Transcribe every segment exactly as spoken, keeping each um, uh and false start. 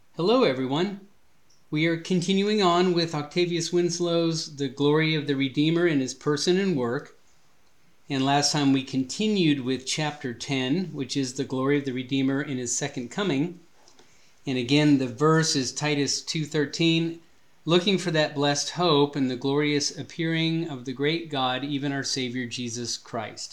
Hello, everyone. We are continuing on with Octavius Winslow's The Glory of the Redeemer in His Person and Work. And last time we continued with chapter ten, which is the glory of the Redeemer in His second coming. And again, the verse is Titus two thirteen, looking for that blessed hope and the glorious appearing of the great God, even our Savior Jesus Christ.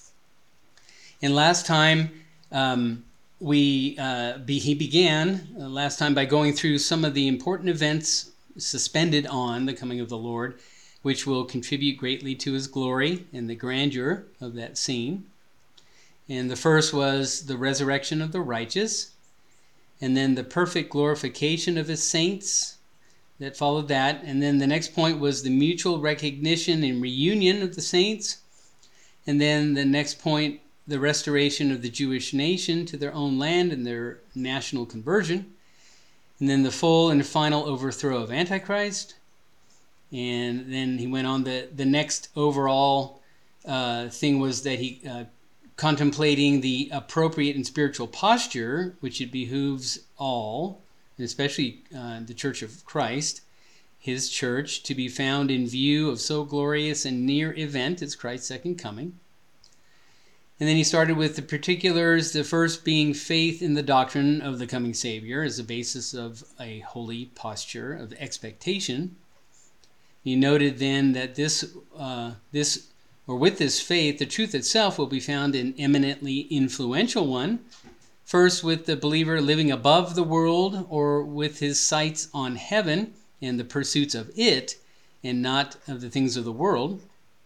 And last time, um, we uh, be, he began uh, last time by going through some of the important events suspended on the coming of the Lord, which will contribute greatly to his glory and the grandeur of that scene. And the first was the resurrection of the righteous, and then the perfect glorification of his saints that followed that. And then the next point was the mutual recognition and reunion of the saints. And then the next point, the restoration of the Jewish nation to their own land and their national conversion. And then the full and final overthrow of Antichrist. And then he went on, the, the next overall uh, thing was that he uh, contemplating the appropriate and spiritual posture, which it behooves all, and especially uh, the Church of Christ, his church, to be found in view of so glorious and near event as Christ's second coming. And then he started with the particulars, the first being faith in the doctrine of the coming Savior as the basis of a holy posture of expectation. He noted then that this, uh, this, or with this faith, the truth itself will be found an eminently influential one. First, with the believer living above the world, or with his sights on heaven and the pursuits of it, and not of the things of the world.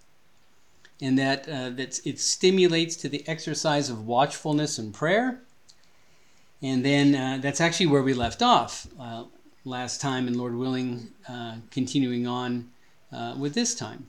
And that, uh, that it stimulates to the exercise of watchfulness and prayer. And then uh, that's actually where we left off uh, last time, and Lord willing, uh, continuing on uh, with this time.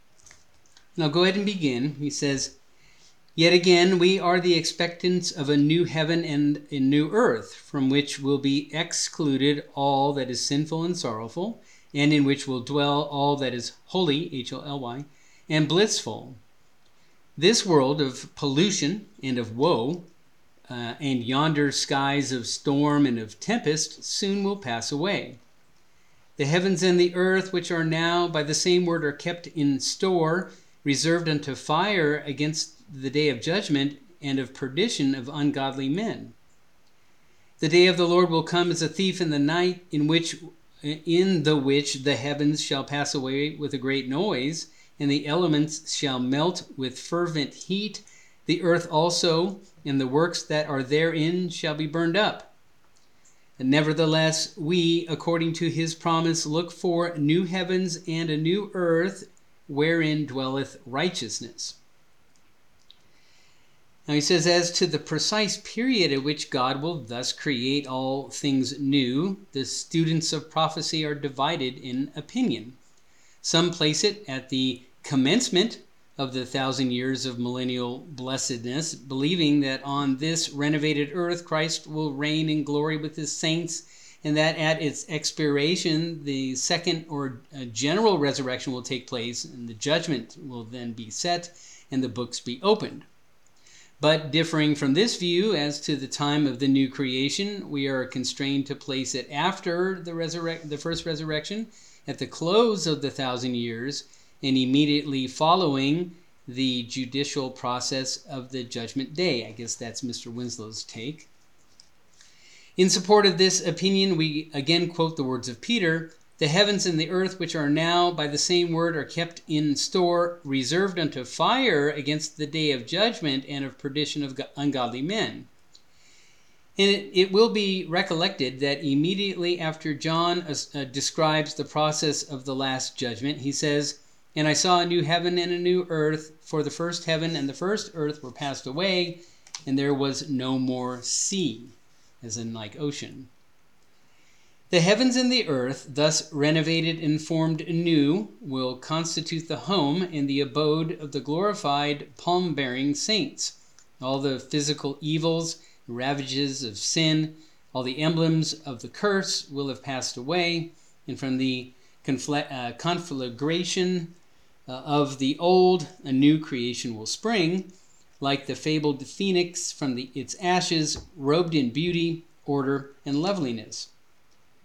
Now go ahead and begin. He says, "Yet again, we are the expectants of a new heaven and a new earth, from which will be excluded all that is sinful and sorrowful, and in which will dwell all that is holy," H O L Y, "and blissful. This world of pollution and of woe, uh, and yonder skies of storm and of tempest, soon will pass away. The heavens and the earth, which are now by the same word are kept in store, reserved unto fire against the day of judgment and of perdition of ungodly men. The day of the Lord will come as a thief in the night, in which in the which the heavens shall pass away with a great noise, and the elements shall melt with fervent heat. The earth also and the works that are therein shall be burned up. And nevertheless, we, according to his promise, look for new heavens and a new earth, wherein dwelleth righteousness." Now he says, as to the precise period at which God will thus create all things new, the students of prophecy are divided in opinion. Some place it at the commencement of the thousand years of millennial blessedness, believing that on this renovated earth Christ will reign in glory with his saints, and that at its expiration the second or general resurrection will take place, and the judgment will then be set, and the books be opened. But differing from this view as to the time of the new creation, we are constrained to place it after the, resurrect, the first resurrection, at the close of the thousand years, and immediately following the judicial process of the judgment day. I guess that's Mister Winslow's take. In support of this opinion, we again quote the words of Peter, "The heavens and the earth, which are now by the same word, are kept in store, reserved unto fire against the day of judgment and of perdition of ungodly men." And it, it will be recollected that immediately after John uh, describes the process of the last judgment, he says, "And I saw a new heaven and a new earth, for the first heaven and the first earth were passed away, and there was no more sea," as in like ocean. The heavens and the earth, thus renovated and formed anew, will constitute the home and the abode of the glorified palm-bearing saints. All the physical evils, ravages of sin, all the emblems of the curse will have passed away, and from the confl- uh, conflagration uh, of the old, a new creation will spring, like the fabled phoenix from the, its ashes, robed in beauty, order, and loveliness.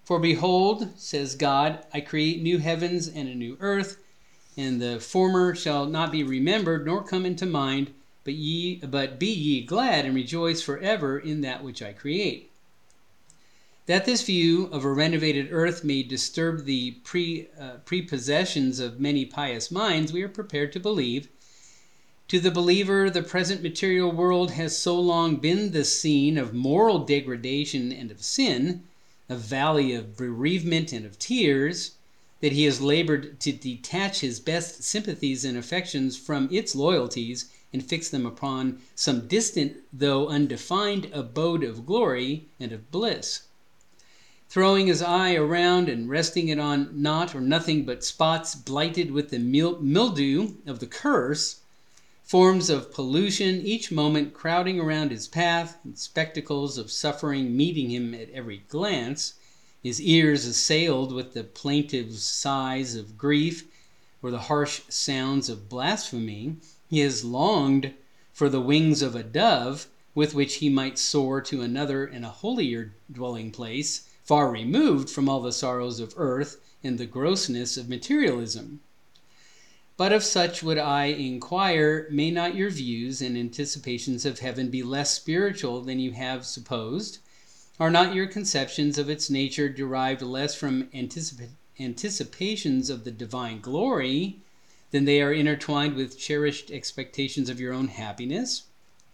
For behold, says God, I create new heavens and a new earth, and the former shall not be remembered nor come into mind, but ye but be ye glad and rejoice forever in that which I create. That this view of a renovated earth may disturb the pre, uh, prepossessions of many pious minds, we are prepared to believe. To the believer, the present material world has so long been the scene of moral degradation and of sin, a valley of bereavement and of tears, that he has labored to detach his best sympathies and affections from its loyalties and fix them upon some distant, though undefined, abode of glory and of bliss. Throwing his eye around and resting it on naught or nothing but spots blighted with the mil- mildew of the curse, forms of pollution each moment crowding around his path, and spectacles of suffering meeting him at every glance, his ears assailed with the plaintive sighs of grief or the harsh sounds of blasphemy, he has longed for the wings of a dove with which he might soar to another and a holier dwelling place, far removed from all the sorrows of earth and the grossness of materialism. But of such would I inquire, may not your views and anticipations of heaven be less spiritual than you have supposed? Are not your conceptions of its nature derived less from anticip- anticipations of the divine glory than they are intertwined with cherished expectations of your own happiness?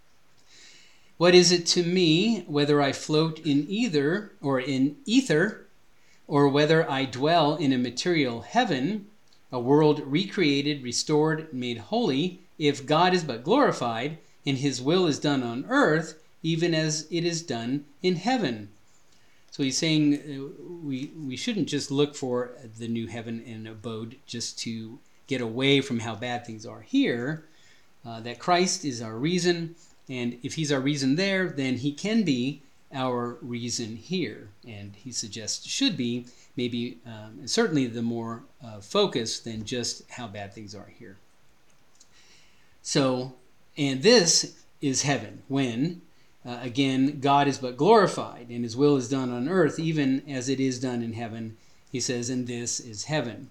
What is it to me whether I float in either or in ether, or whether I dwell in a material heaven, a world recreated, restored, made holy, if God is but glorified and his will is done on earth, even as it is done in heaven? So he's saying uh, we we shouldn't just look for the new heaven and abode just to get away from how bad things are here, uh, that Christ is our reason, and if he's our reason there, then he can be our reason here, and he suggests should be maybe um, certainly the more uh, focus than just how bad things are here. So, and this is heaven when, uh, again, God is but glorified and his will is done on earth even as it is done in heaven. He says, and this is heaven.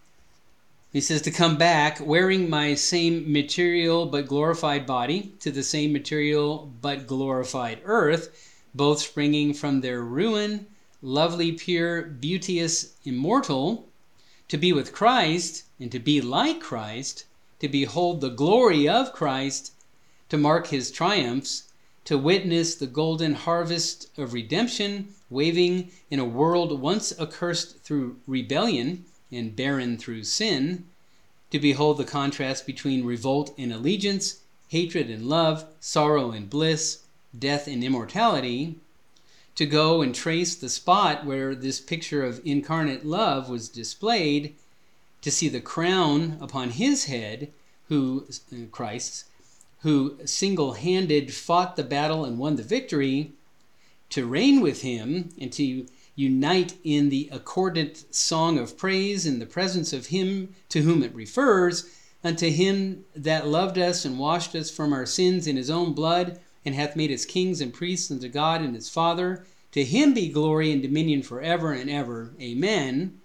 He says to come back wearing my same material but glorified body to the same material but glorified earth, both springing from their ruin, lovely, pure, beauteous, immortal, to be with Christ and to be like Christ, to behold the glory of Christ, to mark his triumphs, to witness the golden harvest of redemption waving in a world once accursed through rebellion and barren through sin, to behold the contrast between revolt and allegiance, hatred and love, sorrow and bliss, death and immortality, to go and trace the spot where this picture of incarnate love was displayed, to see the crown upon his head, who, uh, Christ's, who single-handed fought the battle and won the victory, to reign with him and to unite in the accordant song of praise in the presence of him to whom it refers, unto him that loved us and washed us from our sins in his own blood, and hath made us kings and priests unto God and his Father. To him be glory and dominion forever and ever. Amen.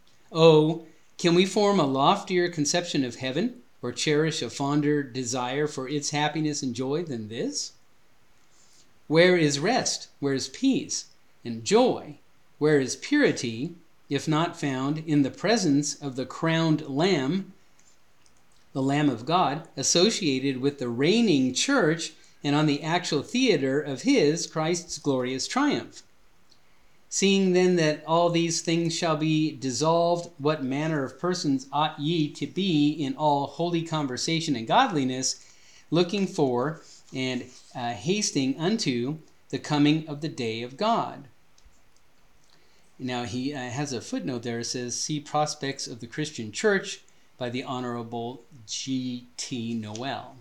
Oh, can we form a loftier conception of heaven, or cherish a fonder desire for its happiness and joy than this? Where is rest? Where is peace and joy? Where is purity, if not found in the presence of the crowned Lamb, the Lamb of God, associated with the reigning church and on the actual theater of his, Christ's glorious triumph? Seeing then that all these things shall be dissolved, what manner of persons ought ye to be in all holy conversation and godliness, looking for and uh, hasting unto the coming of the day of God? Now he uh, has a footnote there. It says, see Prospects of the Christian Church by the Honorable G T Noel.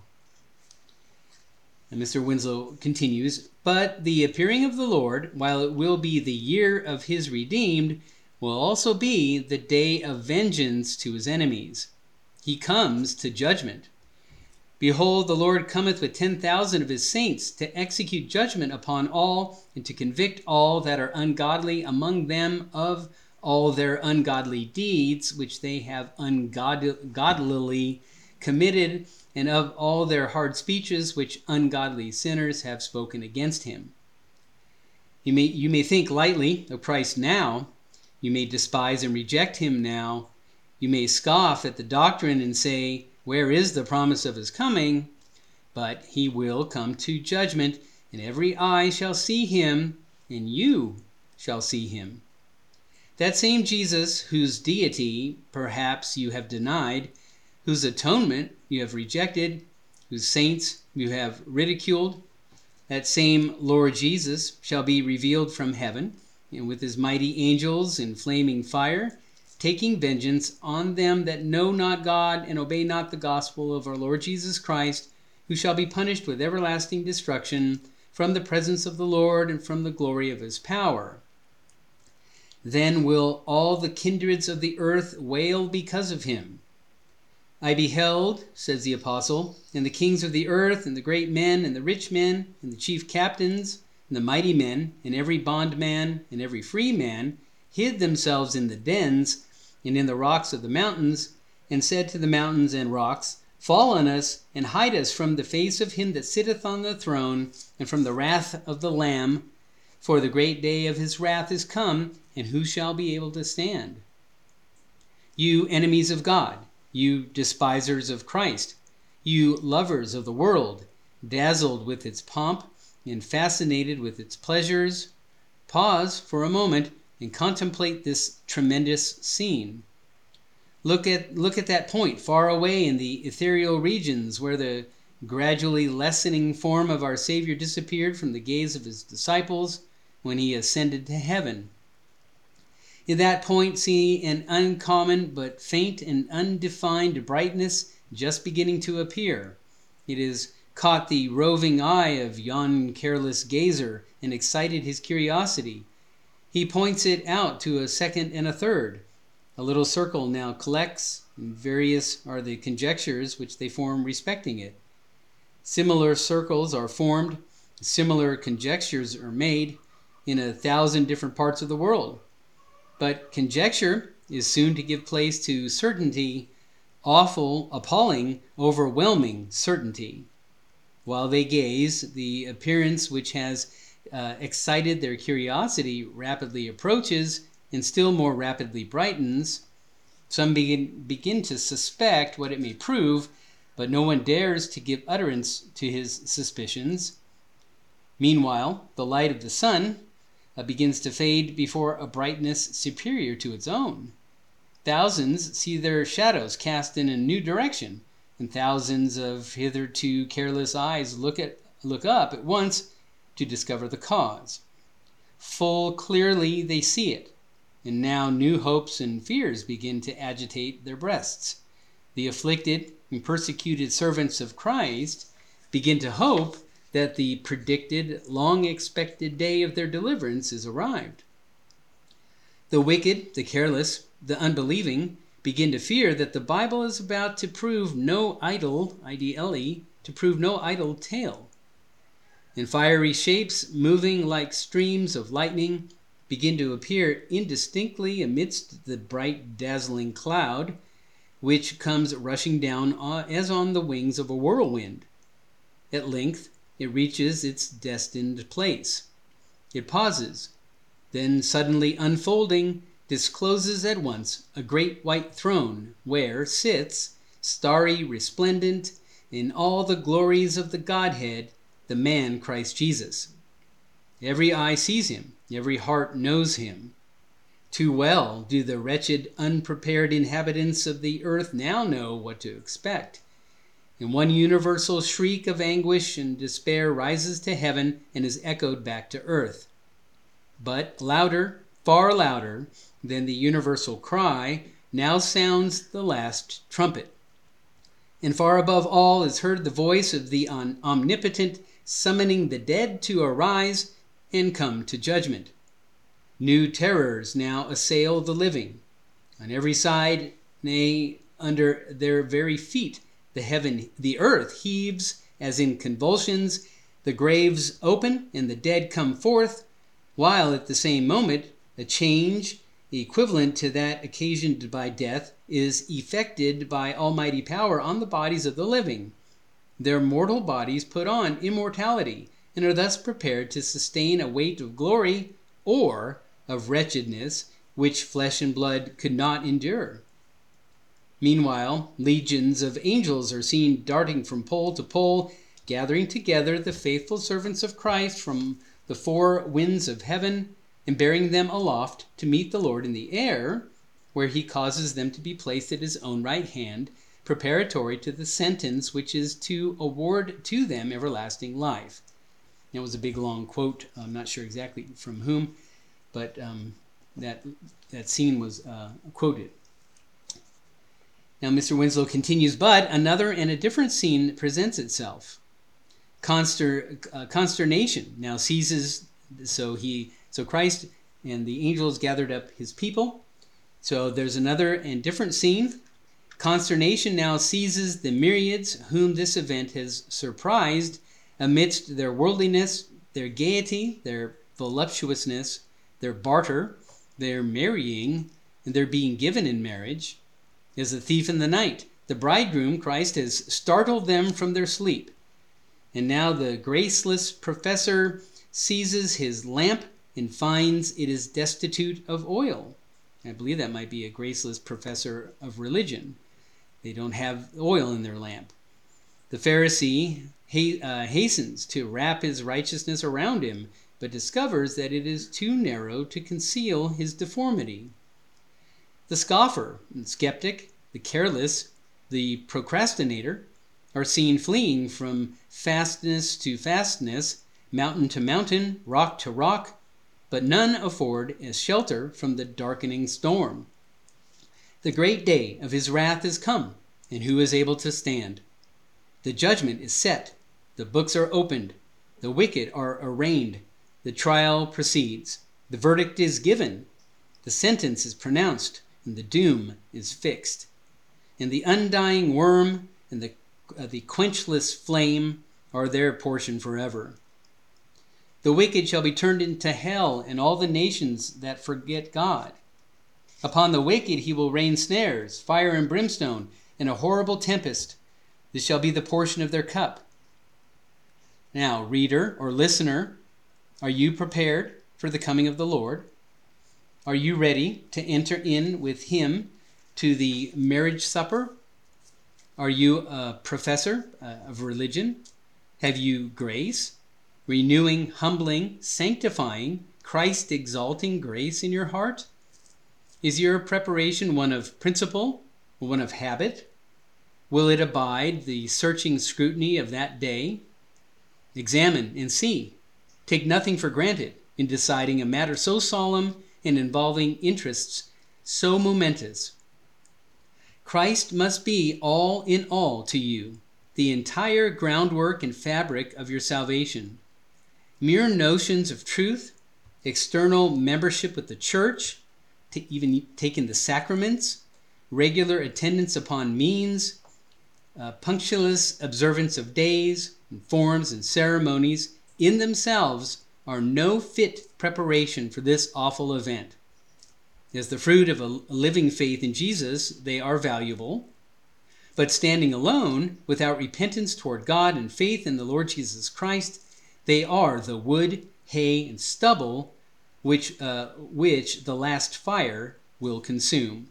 And Mister Winslow continues, but the appearing of the Lord, while it will be the year of his redeemed, will also be the day of vengeance to his enemies. He comes to judgment. Behold, the Lord cometh with ten thousand of his saints to execute judgment upon all, and to convict all that are ungodly among them of all their ungodly deeds, which they have ungodlily committed, and of all their hard speeches, which ungodly sinners have spoken against him. You may, you may think lightly of Christ now. You may despise and reject him now. You may scoff at the doctrine and say, where is the promise of his coming? But he will come to judgment, and every eye shall see him, and you shall see him. That same Jesus, whose deity perhaps you have denied, whose atonement you have rejected, whose saints you have ridiculed, that same Lord Jesus shall be revealed from heaven, and with his mighty angels in flaming fire, taking vengeance on them that know not God and obey not the gospel of our Lord Jesus Christ, who shall be punished with everlasting destruction from the presence of the Lord and from the glory of his power. Then will all the kindreds of the earth wail because of him. I beheld, says the apostle, and the kings of the earth, and the great men, and the rich men, and the chief captains, and the mighty men, and every bondman, and every free man, hid themselves in the dens, and in the rocks of the mountains, and said to the mountains and rocks, fall on us, and hide us from the face of him that sitteth on the throne, and from the wrath of the Lamb. For the great day of his wrath is come, and who shall be able to stand? You enemies of God, you despisers of Christ, you lovers of the world, dazzled with its pomp, and fascinated with its pleasures, pause for a moment and contemplate this tremendous scene. Look at, look at that point far away in the ethereal regions where the gradually lessening form of our Savior disappeared from the gaze of his disciples when he ascended to heaven. In that point, see an uncommon but faint and undefined brightness just beginning to appear. It has caught the roving eye of yon careless gazer and excited his curiosity. He points it out to a second and a third. A little circle now collects, and various are the conjectures which they form respecting it. Similar circles are formed, similar conjectures are made in a thousand different parts of the world. But conjecture is soon to give place to certainty, awful, appalling, overwhelming certainty. While they gaze, the appearance which has uh, excited their curiosity rapidly approaches and still more rapidly brightens. Some begin, begin to suspect what it may prove, but no one dares to give utterance to his suspicions. Meanwhile, the light of the sun uh, begins to fade before a brightness superior to its own. Thousands see their shadows cast in a new direction, and thousands of hitherto careless eyes look at look up at once to discover the cause. Full clearly they see it, and now new hopes and fears begin to agitate their breasts. The afflicted and persecuted servants of Christ begin to hope that the predicted, long-expected day of their deliverance is arrived. The wicked, the careless, the unbelieving begin to fear that the Bible is about to prove no idle, I D L E, to prove no idle tale. And fiery shapes, moving like streams of lightning, begin to appear indistinctly amidst the bright, dazzling cloud, which comes rushing down as on the wings of a whirlwind. At length, it reaches its destined place. It pauses, then suddenly unfolding, discloses at once a great white throne where sits, starry resplendent, in all the glories of the Godhead, the man Christ Jesus. Every eye sees him, every heart knows him. Too well do the wretched, unprepared inhabitants of the earth now know what to expect. And one universal shriek of anguish and despair rises to heaven and is echoed back to earth. But louder, far louder than the universal cry, now sounds the last trumpet. And far above all is heard the voice of the omnipotent summoning the dead to arise and come to judgment. New terrors now assail the living. On every side, nay, under their very feet, The heaven, the earth heaves as in convulsions, the graves open and the dead come forth, while at the same moment a change equivalent to that occasioned by death is effected by almighty power on the bodies of the living. Their mortal bodies put on immortality and are thus prepared to sustain a weight of glory or of wretchedness which flesh and blood could not endure. Meanwhile, legions of angels are seen darting from pole to pole, gathering together the faithful servants of Christ from the four winds of heaven and bearing them aloft to meet the Lord in the air, where he causes them to be placed at his own right hand, preparatory to the sentence which is to award to them everlasting life. It was a big long quote. I'm not sure exactly from whom, but um, that that scene was uh, quoted. Now, Mister Winslow continues, but another and a different scene presents itself. Conster, uh, consternation now seizes. So he, so Christ and the angels gathered up his people. So there's another and different scene. Consternation now seizes the myriads whom this event has surprised amidst their worldliness, their gaiety, their voluptuousness, their barter, their marrying, and their being given in marriage. As a thief in the night, the bridegroom, Christ, has startled them from their sleep. And now the graceless professor seizes his lamp and finds it is destitute of oil. I believe that might be a graceless professor of religion. They don't have oil in their lamp. The Pharisee ha- uh, hastens to wrap his righteousness around him, but discovers that it is too narrow to conceal his deformity. The scoffer and skeptic, the careless, the procrastinator are seen fleeing from fastness to fastness, mountain to mountain, rock to rock, but none afford a shelter from the darkening storm. The great day of his wrath is come, and who is able to stand? The judgment is set, the books are opened, the wicked are arraigned, the trial proceeds, the verdict is given, the sentence is pronounced, and the doom is fixed. And the undying worm and the, uh, the quenchless flame are their portion forever. The wicked shall be turned into hell, and all the nations that forget God. Upon the wicked he will rain snares, fire and brimstone, and a horrible tempest. This shall be the portion of their cup. Now, reader or listener, are you prepared for the coming of the Lord? Are you ready to enter in with him to the marriage supper? Are you a professor uh, of religion? Have you grace, renewing, humbling, sanctifying, Christ-exalting grace in your heart? Is your preparation one of principle or one of habit? Will it abide the searching scrutiny of that day? Examine and see. Take nothing for granted in deciding a matter so solemn and involving interests so momentous. Christ must be all in all to you, the entire groundwork and fabric of your salvation. Mere notions of truth, external membership with the church, to even taking the sacraments, regular attendance upon means, uh, punctilious observance of days, and forms and ceremonies in themselves are no fit preparation for this awful event. As the fruit of a living faith in Jesus, they are valuable, but standing alone, without repentance toward God and faith in the Lord Jesus Christ, they are the wood, hay, and stubble which uh, which the last fire will consume.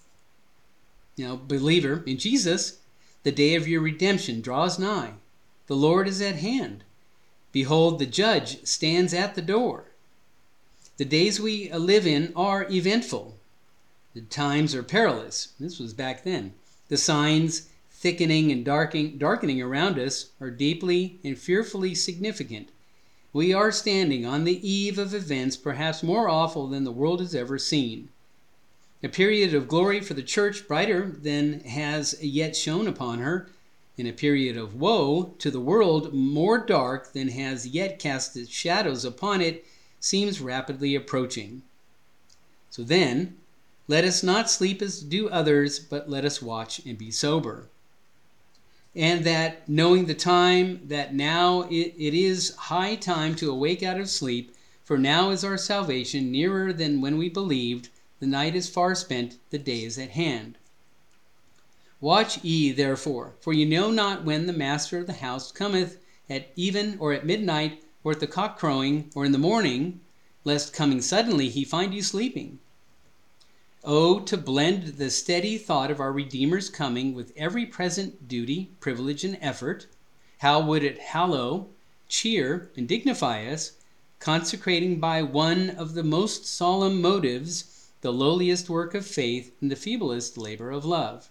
Now, believer in Jesus, the day of your redemption draws nigh. The Lord is at hand. Behold, the judge stands at the door. The days we live in are eventful. The times are perilous. This was back then. The signs thickening and darkening, darkening around us are deeply and fearfully significant. We are standing on the eve of events perhaps more awful than the world has ever seen. A period of glory for the church brighter than has yet shone upon her, and a period of woe to the world more dark than has yet cast its shadows upon it seems rapidly approaching. So then, let us not sleep as do others, but let us watch and be sober. and that knowing the time, that now it, it is high time to awake out of sleep, for now is our salvation nearer than when we believed. The night is far spent, the day is at hand. Watch ye therefore, for ye know not when the master of the house cometh, at even, or at midnight, or at the cock crowing, or in the morning, lest coming suddenly he find you sleeping. Oh, to blend the steady thought of our Redeemer's coming with every present duty, privilege, and effort, how would it hallow, cheer, and dignify us, consecrating by one of the most solemn motives the lowliest work of faith and the feeblest labor of love.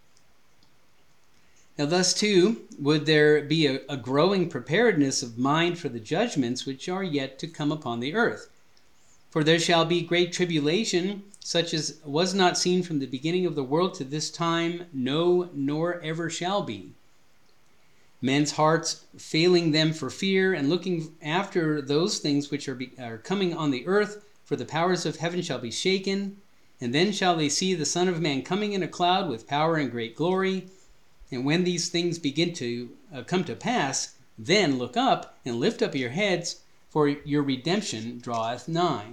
Now thus too would there be a, a growing preparedness of mind for the judgments which are yet to come upon the earth. For there shall be great tribulation, such as was not seen from the beginning of the world to this time, no, nor ever shall be. Men's hearts failing them for fear, and looking after those things which are, be, are coming on the earth, for the powers of heaven shall be shaken. And then shall they see the Son of Man coming in a cloud with power and great glory. And when these things begin to uh, come to pass, then look up and lift up your heads, for your redemption draweth nigh.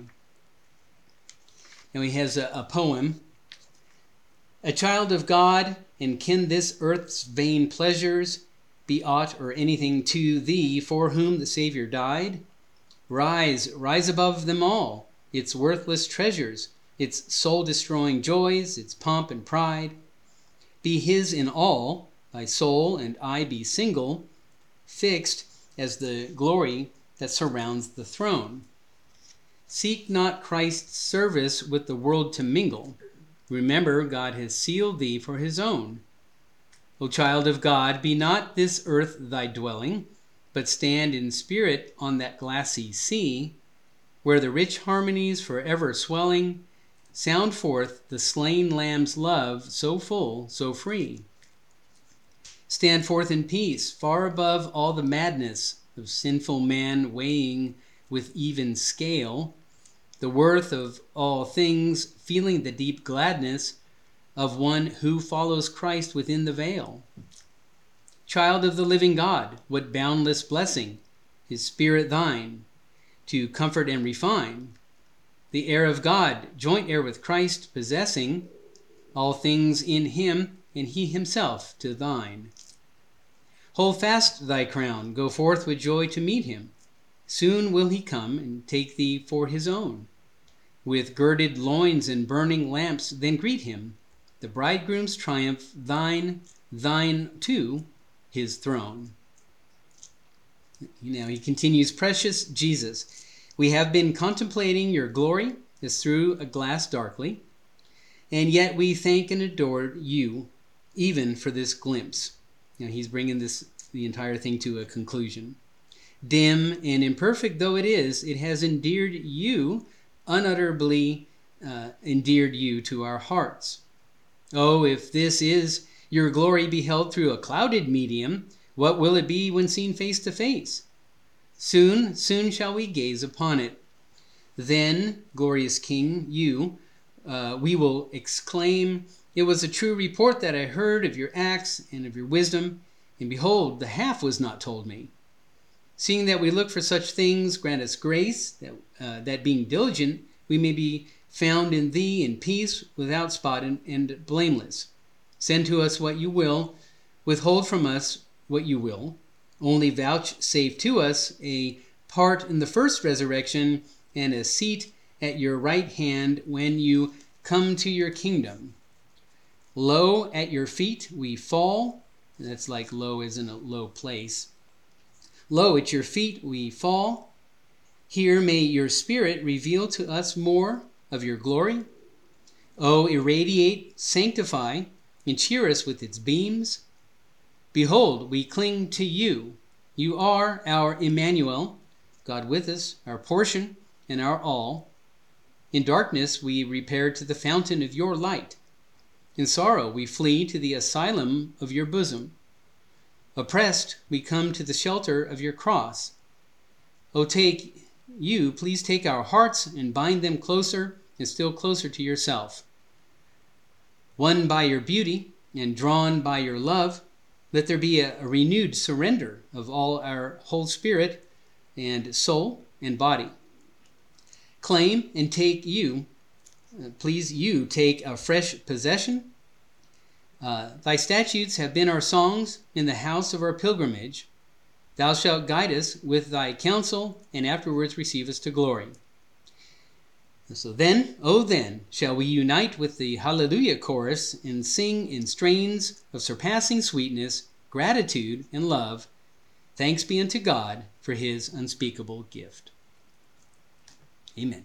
Now he has a, a poem. A child of God, and can this earth's vain pleasures be aught or anything to thee, for whom the Savior died? Rise, rise above them all, its worthless treasures, its soul-destroying joys, its pomp and pride. Be his in all, thy soul and I be single, fixed as the glory that surrounds the throne. Seek not Christ's service with the world to mingle. Remember, God has sealed thee for his own. O child of God, be not this earth thy dwelling, but stand in spirit on that glassy sea, where the rich harmonies forever swelling sound forth the slain Lamb's love, so full, so free. Stand forth in peace, far above all the madness of sinful man, weighing with even scale the worth of all things, feeling the deep gladness of one who follows Christ within the veil. Child of the living God, what boundless blessing, his Spirit thine, to comfort and refine. The heir of God, joint heir with Christ, possessing all things in him, and he himself to thine. Hold fast thy crown, go forth with joy to meet him. Soon will he come and take thee for his own. With girded loins and burning lamps then greet him. The bridegroom's triumph, thine, thine too, his throne. Now he continues, precious Jesus, we have been contemplating your glory as through a glass darkly, and yet we thank and adore you even for this glimpse. Now he's bringing this the entire thing to a conclusion. Dim and imperfect though it is, it has endeared you, unutterably uh, endeared you to our hearts. Oh, if this is your glory beheld through a clouded medium, what will it be when seen face to face? Soon, soon shall we gaze upon it. Then, glorious King, you, uh, we will exclaim, it was a true report that I heard of your acts and of your wisdom, and behold, the half was not told me. Seeing that we look for such things, grant us grace, that, uh, that being diligent, we may be found in thee in peace, without spot and, and blameless. Send to us what you will, withhold from us what you will. Only vouchsafe to us a part in the first resurrection and a seat at your right hand when you come to your kingdom. Low at your feet we fall. That's like low is in a low place. Lo, at your feet we fall. Here may your Spirit reveal to us more of your glory. Oh, irradiate, sanctify, and cheer us with its beams. Behold, we cling to you. You are our Emmanuel, God with us, our portion and our all. In darkness we repair to the fountain of your light. In sorrow we flee to the asylum of your bosom. Oppressed, we come to the shelter of your cross. Oh, take you, please take our hearts and bind them closer and still closer to yourself. Won by your beauty and drawn by your love, Let there be a, a renewed surrender of all our whole spirit and soul and body. Claim and take you, uh, please you take a fresh possession. Uh, thy statutes have been our songs in the house of our pilgrimage. Thou shalt guide us with thy counsel, and afterwards receive us to glory. So then, oh then, shall we unite with the Hallelujah chorus and sing in strains of surpassing sweetness, gratitude, and love. Thanks be unto God for his unspeakable gift. Amen.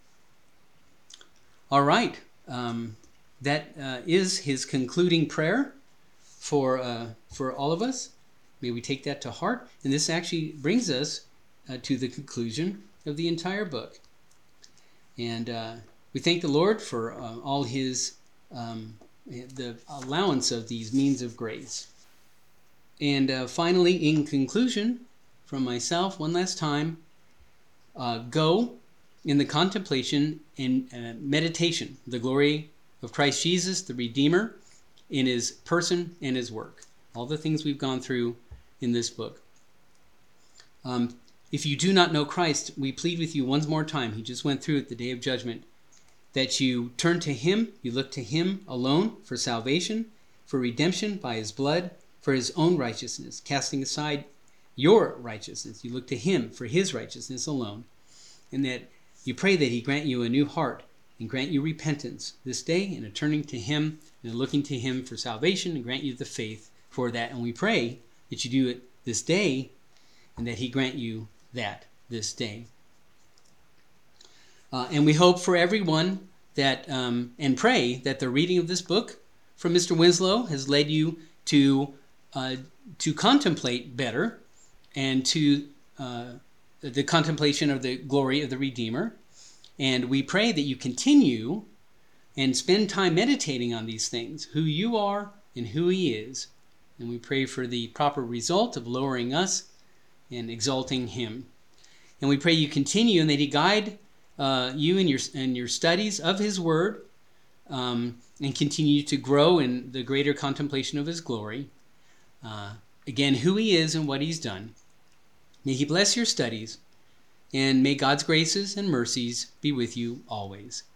All right. Um, that uh, is his concluding prayer for uh, for all of us. May we take that to heart. And this actually brings us uh, to the conclusion of the entire book. And uh, we thank the Lord for uh, all his, um, the allowance of these means of grace. And uh, finally, in conclusion, from myself, one last time, uh, go in the contemplation and uh, meditation, the glory of Christ Jesus, the Redeemer, in his person and his work. All the things we've gone through in this book. Um, if you do not know Christ, we plead with you once more time. He just went through it the day of judgment. That you turn to him, you look to him alone for salvation, for redemption by his blood, for his own righteousness, casting aside your righteousness. You look to him for his righteousness alone. And that you pray that he grant you a new heart and grant you repentance this day and a turning to him and a looking to him for salvation and grant you the faith for that. And we pray that you do it this day and that he grant you that this day. Uh, and we hope for everyone that, um, and pray that the reading of this book from Mister Winslow has led you to uh, to contemplate better and to uh, the contemplation of the glory of the Redeemer. And we pray that you continue and spend time meditating on these things, who you are and who he is. And we pray for the proper result of lowering us and exalting him. And we pray you continue and that he guide uh, you in your in your studies of his word um, and continue to grow in the greater contemplation of his glory. Uh, again, who he is and what he's done. May he bless your studies, and may God's graces and mercies be with you always.